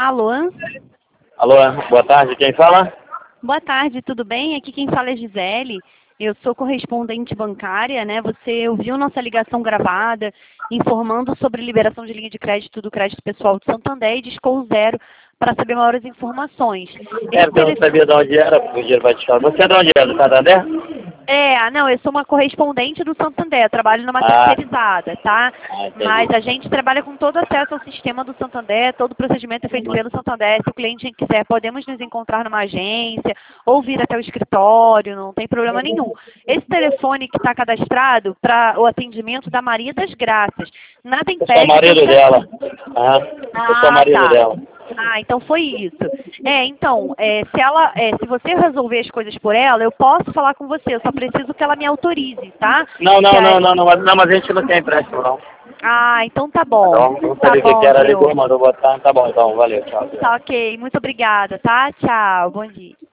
Alô? Alô, boa tarde, quem fala? Boa tarde, tudo bem? Aqui quem fala é Gisele. Eu sou correspondente bancária, né? Você ouviu nossa ligação gravada informando sobre liberação de linha de crédito do crédito pessoal de Santander e discou o 0 para saber maiores informações. Porque eu não sabia de onde era, porque o dinheiro vai te falar. Você é de onde é? Do Santander? Não, eu sou uma correspondente do Santander, trabalho numa Ah, terceirizada, tá? entendi. Mas a gente trabalha com todo acesso ao sistema do Santander, todo o procedimento é feito pelo Santander. Se o cliente quiser, podemos nos encontrar numa agência ou vir até o escritório, não tem problema nenhum. Esse telefone que está cadastrado para o atendimento da Maria das Graças, nada Eu sou o impede que marido você... dela. Eu sou o marido Tá. dela. Então foi isso. Se você resolver as coisas por ela, eu posso falar com você, eu só preciso que ela me autorize, tá? Não, Que não, não, aí- não, não, mas a gente não tem empréstimo, não. Então tá Tá bom. bom? Não Tá sabia o que que bom, era, ligou, Gil. mandou botar. Tá bom, então, valeu, tchau. Tá ok. Muito obrigada, tá? Tchau. Bom dia.